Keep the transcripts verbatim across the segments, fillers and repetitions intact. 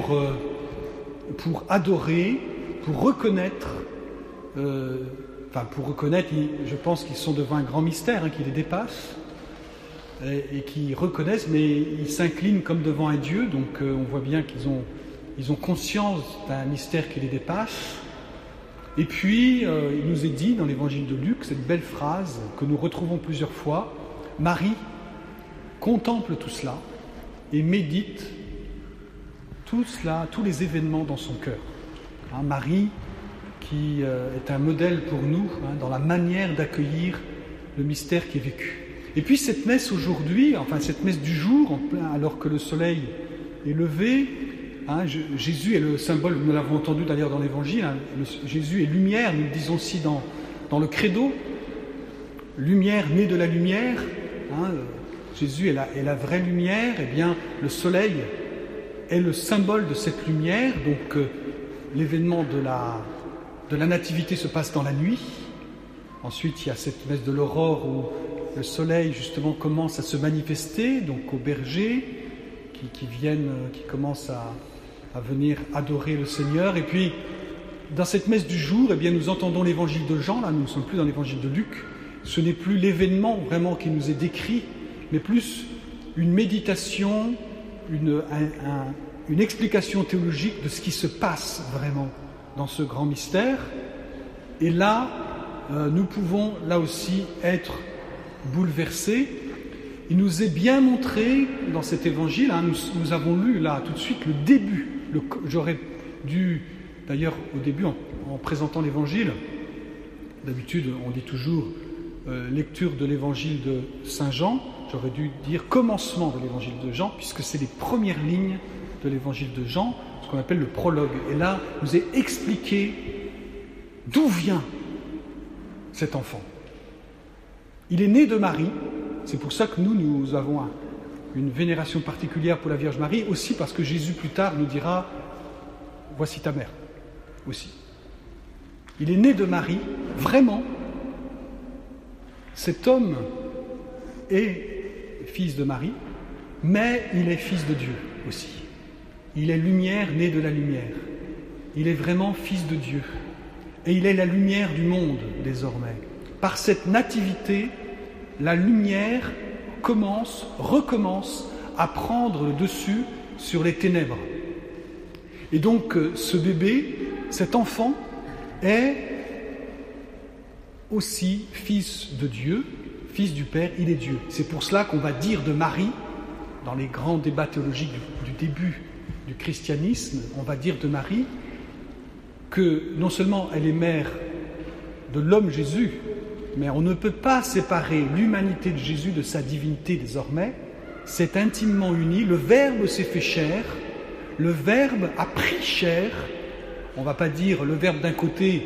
pour, euh, pour adorer, pour reconnaître, euh, enfin pour reconnaître, je pense qu'ils sont devant un grand mystère hein, qui les dépasse, et, et qui reconnaissent, mais ils s'inclinent comme devant un Dieu, donc euh, on voit bien qu'ils ont, ils ont conscience d'un mystère qui les dépasse. Et puis, euh, il nous est dit dans l'évangile de Luc, cette belle phrase que nous retrouvons plusieurs fois, Marie contemple tout cela et médite tout cela, tous les événements dans son cœur. Hein, Marie, qui euh, est un modèle pour nous hein, dans la manière d'accueillir le mystère qui est vécu. Et puis cette messe aujourd'hui, enfin cette messe du jour, en plein, alors que le soleil est levé, hein, je, Jésus est le symbole, nous l'avons entendu d'ailleurs dans l'Évangile, hein, le, Jésus est lumière, nous le disons aussi dans, dans le credo, lumière née de la lumière, hein, Jésus est la, est la vraie lumière, et bien le soleil est le symbole de cette lumière, donc euh, l'événement de la, de la nativité se passe dans la nuit. Ensuite, il y a cette messe de l'aurore où le soleil justement commence à se manifester, donc aux bergers qui, qui viennent, qui commencent à, à venir adorer le Seigneur. Et puis, dans cette messe du jour, eh bien, nous entendons l'évangile de Jean, là nous ne sommes plus dans l'évangile de Luc. Ce n'est plus l'événement vraiment qui nous est décrit, mais plus une méditation, une, un, un, une explication théologique de ce qui se passe vraiment dans ce grand mystère. Et là, euh, nous pouvons là aussi être bouleversés. Il nous est bien montré dans cet évangile, hein, nous, nous avons lu là tout de suite le début. Le, j'aurais dû, d'ailleurs au début, en, en présentant l'évangile, d'habitude on dit toujours euh, lecture de l'évangile de Saint Jean, j'aurais dû dire commencement de l'évangile de Jean, puisque c'est les premières lignes de l'évangile de Jean, ce qu'on appelle le prologue. Et là, nous est expliqué d'où vient cet enfant. Il est né de Marie, c'est pour ça que nous, nous avons un, une vénération particulière pour la Vierge Marie, aussi parce que Jésus plus tard nous dira « Voici ta mère » aussi. Il est né de Marie, vraiment. Cet homme est fils de Marie, mais il est fils de Dieu aussi. Il est lumière née de la lumière. Il est vraiment fils de Dieu. Et il est la lumière du monde désormais. Par cette nativité, la lumière commence, recommence à prendre le dessus sur les ténèbres. Et donc ce bébé, cet enfant, est aussi fils de Dieu, fils du Père, il est Dieu. C'est pour cela qu'on va dire de Marie, dans les grands débats théologiques du, du début du christianisme, on va dire de Marie que non seulement elle est mère de l'homme Jésus, mais on ne peut pas séparer l'humanité de Jésus de sa divinité désormais. C'est intimement uni. Le Verbe s'est fait chair, le Verbe a pris chair. On ne va pas dire le Verbe d'un côté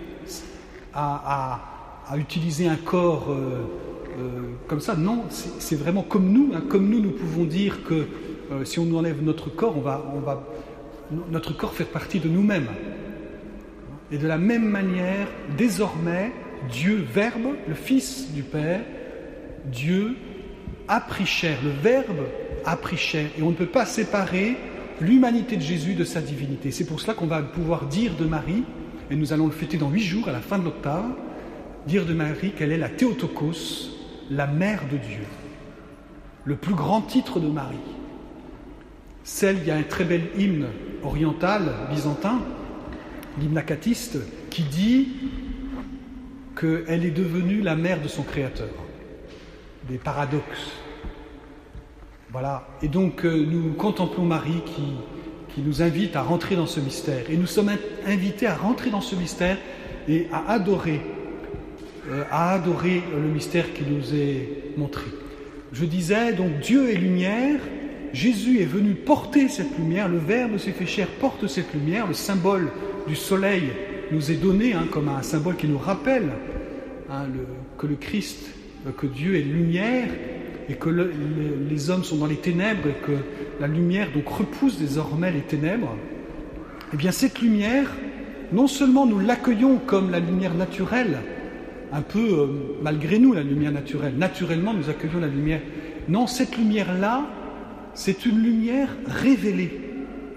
a, a, a utilisé un corps euh, euh, comme ça. Non, c'est, c'est vraiment comme nous. Hein. Comme nous, nous pouvons dire que euh, si on nous enlève notre corps, on va, on va, notre corps fait partie de nous-mêmes. Et de la même manière, désormais, Dieu, Verbe, le Fils du Père, Dieu a pris chair, le Verbe a pris chair. Et on ne peut pas séparer l'humanité de Jésus de sa divinité. C'est pour cela qu'on va pouvoir dire de Marie, et nous allons le fêter dans huit jours, à la fin de l'octave, dire de Marie qu'elle est la Théotokos, la mère de Dieu. Le plus grand titre de Marie. Celle, il y a un très bel hymne oriental, byzantin, l'hymne acatiste, qui dit qu'elle est devenue la mère de son Créateur. Des paradoxes. Voilà. Et donc, euh, nous contemplons Marie qui, qui nous invite à rentrer dans ce mystère. Et nous sommes invités à rentrer dans ce mystère et à adorer, euh, à adorer le mystère qui nous est montré. Je disais, donc, Dieu est lumière. Jésus est venu porter cette lumière. Le Verbe s'est fait chair, porte cette lumière. Le symbole du soleil nous est donné hein, comme un symbole qui nous rappelle hein, le, que le Christ, que Dieu est lumière et que le, les, les hommes sont dans les ténèbres et que la lumière donc repousse désormais les ténèbres. Eh bien cette lumière, non seulement nous l'accueillons comme la lumière naturelle, un peu euh, malgré nous la lumière naturelle, naturellement nous accueillons la lumière. Non, cette lumière-là, c'est une lumière révélée.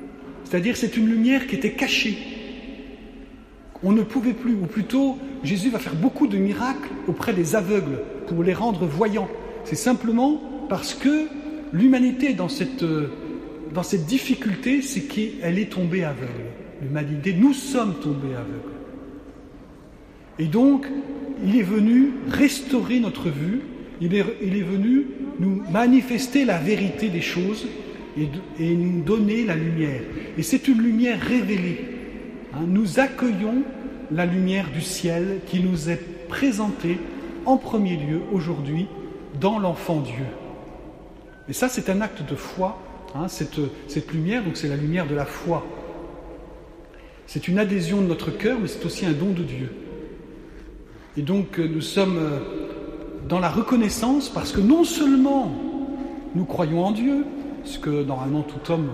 C'est-à-dire c'est une lumière qui était cachée. On ne pouvait plus, ou plutôt Jésus va faire beaucoup de miracles auprès des aveugles pour les rendre voyants. C'est simplement parce que l'humanité dans cette, dans cette difficulté, c'est qu'elle est tombée aveugle. L'humanité, nous sommes tombés aveugles. Et donc, il est venu restaurer notre vue, il est, il est venu nous manifester la vérité des choses et, de, et nous donner la lumière. Et c'est une lumière révélée. Hein, nous accueillons la lumière du ciel qui nous est présentée en premier lieu aujourd'hui dans l'enfant Dieu. Et ça, c'est un acte de foi. Hein, cette, cette lumière, donc c'est la lumière de la foi. C'est une adhésion de notre cœur, mais c'est aussi un don de Dieu. Et donc, nous sommes dans la reconnaissance parce que non seulement nous croyons en Dieu, ce que normalement tout homme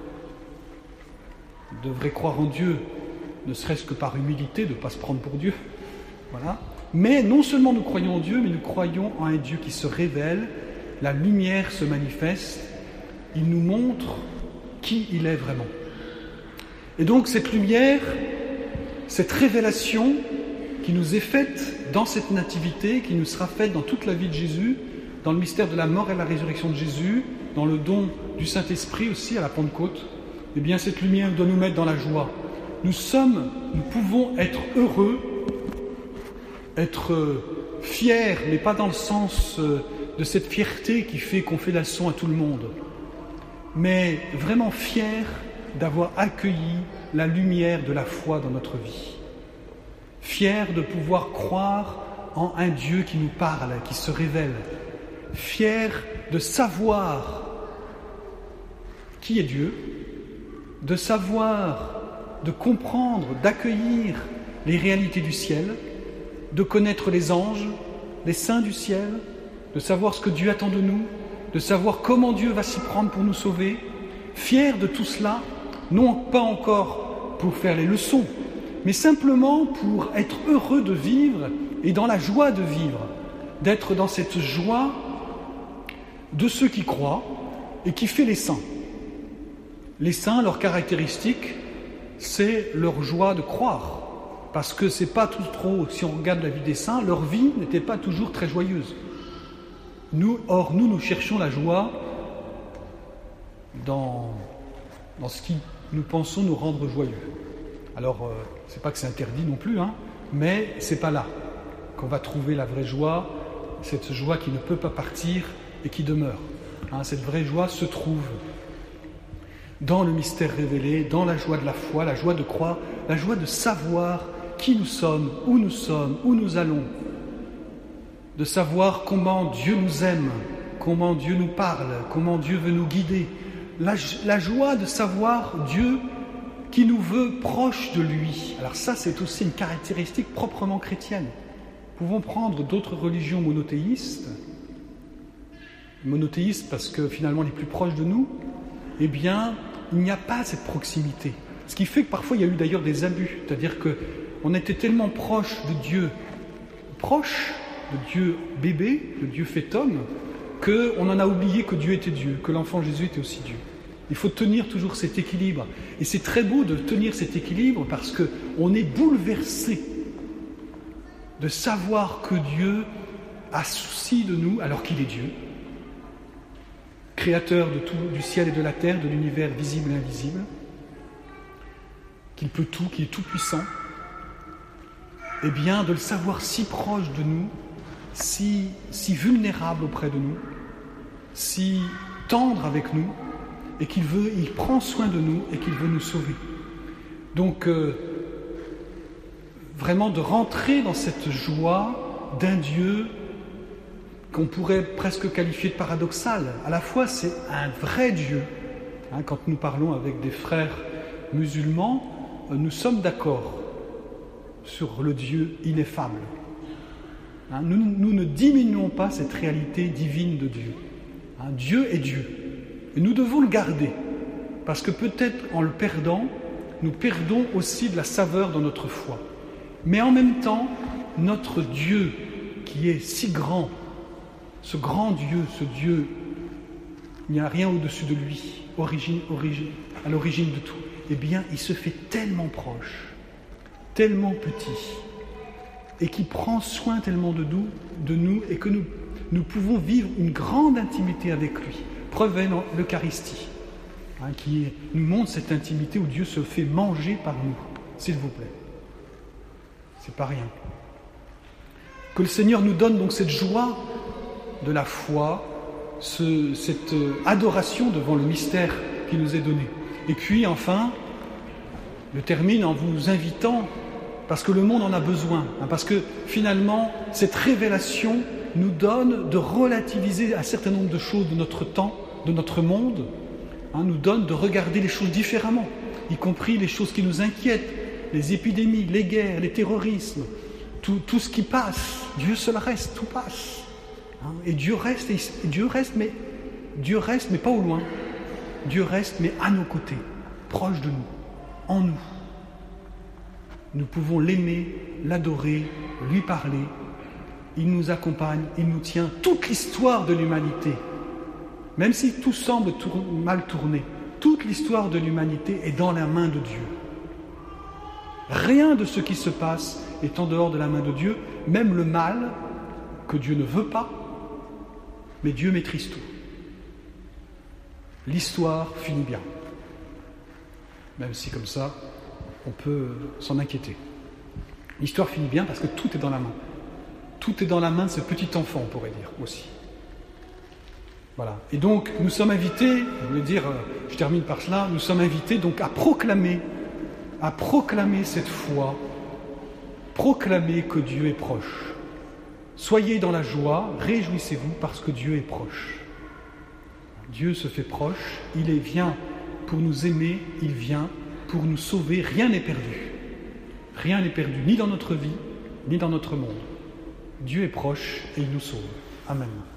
devrait croire en Dieu, ne serait-ce que par humilité, de ne pas se prendre pour Dieu, voilà. Mais non seulement nous croyons en Dieu, mais nous croyons en un Dieu qui se révèle, la lumière se manifeste, il nous montre qui il est vraiment. Et donc cette lumière, cette révélation qui nous est faite dans cette nativité, qui nous sera faite dans toute la vie de Jésus, dans le mystère de la mort et de la résurrection de Jésus, dans le don du Saint-Esprit aussi à la Pentecôte, eh bien cette lumière doit nous mettre dans la joie. Nous sommes, nous pouvons être heureux, être fiers, mais pas dans le sens de cette fierté qui fait qu'on fait la leçon à tout le monde, mais vraiment fiers d'avoir accueilli la lumière de la foi dans notre vie. Fiers de pouvoir croire en un Dieu qui nous parle, qui se révèle. Fiers de savoir qui est Dieu, de savoir, de comprendre, d'accueillir les réalités du ciel, de connaître les anges, les saints du ciel, de savoir ce que Dieu attend de nous, de savoir comment Dieu va s'y prendre pour nous sauver. Fiers de tout cela, non pas encore pour faire les leçons, mais simplement pour être heureux de vivre et dans la joie de vivre, d'être dans cette joie de ceux qui croient et qui fait les saints. Les saints, leur caractéristique, c'est leur joie de croire, parce que c'est pas tout trop, si on regarde la vie des saints, leur vie n'était pas toujours très joyeuse. Nous, or, nous, nous cherchons la joie dans, dans ce qui, nous pensons, nous rendre joyeux. Alors, euh, c'est pas que c'est interdit non plus, hein, mais c'est pas là qu'on va trouver la vraie joie, cette joie qui ne peut pas partir et qui demeure. Hein, cette vraie joie se trouve dans le mystère révélé, dans la joie de la foi, la joie de croire, la joie de savoir qui nous sommes, où nous sommes, où nous allons, de savoir comment Dieu nous aime, comment Dieu nous parle, comment Dieu veut nous guider, la, la joie de savoir Dieu qui nous veut proche de lui. Alors ça, c'est aussi une caractéristique proprement chrétienne. Nous pouvons prendre d'autres religions monothéistes, monothéistes parce que finalement les plus proches de nous, eh bien, il n'y a pas cette proximité. Ce qui fait que parfois il y a eu d'ailleurs des abus, c'est-à-dire qu'on était tellement proche de Dieu, proche de Dieu bébé, de Dieu fait homme, qu'on en a oublié que Dieu était Dieu, que l'enfant Jésus était aussi Dieu. Il faut tenir toujours cet équilibre. Et c'est très beau de tenir cet équilibre parce qu'on est bouleversé de savoir que Dieu a souci de nous alors qu'il est Dieu, créateur de tout, du ciel et de la terre, de l'univers visible et invisible, qu'il peut tout, qu'il est tout puissant. Eh bien, de le savoir si proche de nous, si, si vulnérable auprès de nous, si tendre avec nous, et qu'il veut, il prend soin de nous et qu'il veut nous sauver. Donc, euh, vraiment de rentrer dans cette joie d'un Dieu qu'on pourrait presque qualifier de paradoxal. À la fois, c'est un vrai Dieu. Hein, quand nous parlons avec des frères musulmans, euh, nous sommes d'accord sur le Dieu ineffable. Hein, nous, nous ne diminuons pas cette réalité divine de Dieu. Hein, Dieu est Dieu. Et nous devons le garder, parce que peut-être en le perdant, nous perdons aussi de la saveur dans notre foi. Mais en même temps, notre Dieu, qui est si grand, ce grand Dieu, ce Dieu, il n'y a rien au-dessus de lui, origine, origine, à l'origine de tout. eh bien, il se fait tellement proche, tellement petit, et qui prend soin tellement de nous, de nous et que nous, nous pouvons vivre une grande intimité avec lui. Preuve est dans l'Eucharistie, hein, qui nous montre cette intimité où Dieu se fait manger par nous, s'il vous plaît. C'est pas rien. Que le Seigneur nous donne donc cette joie de la foi, ce, cette adoration devant le mystère qui nous est donné. Et puis enfin, je termine en vous invitant, parce que le monde en a besoin, hein, parce que finalement, cette révélation nous donne de relativiser un certain nombre de choses de notre temps, de notre monde, hein, nous donne de regarder les choses différemment, y compris les choses qui nous inquiètent, les épidémies, les guerres, les terrorismes, tout, tout ce qui passe. Dieu seul reste, tout passe. Hein, et Dieu reste, et, et Dieu reste, mais Dieu reste, mais pas au loin. Dieu reste, mais à nos côtés, proche de nous, en nous. Nous pouvons l'aimer, l'adorer, lui parler. Il nous accompagne, il nous tient. Toute l'histoire de l'humanité, même si tout semble tour- mal tourné, toute l'histoire de l'humanité est dans la main de Dieu. Rien de ce qui se passe est en dehors de la main de Dieu, même le mal que Dieu ne veut pas, mais Dieu maîtrise tout. L'histoire finit bien, même si comme ça, on peut s'en inquiéter. L'histoire finit bien parce que tout est dans la main. Tout est dans la main de ce petit enfant, on pourrait dire aussi. Voilà. Et donc, nous sommes invités, je voulais dire, je termine par cela, nous sommes invités donc à proclamer, à proclamer cette foi, proclamer que Dieu est proche. Soyez dans la joie, réjouissez-vous parce que Dieu est proche. Dieu se fait proche, il est, vient pour nous aimer, il vient pour nous sauver, rien n'est perdu. Rien n'est perdu, ni dans notre vie, ni dans notre monde. Dieu est proche et il nous sauve. Amen.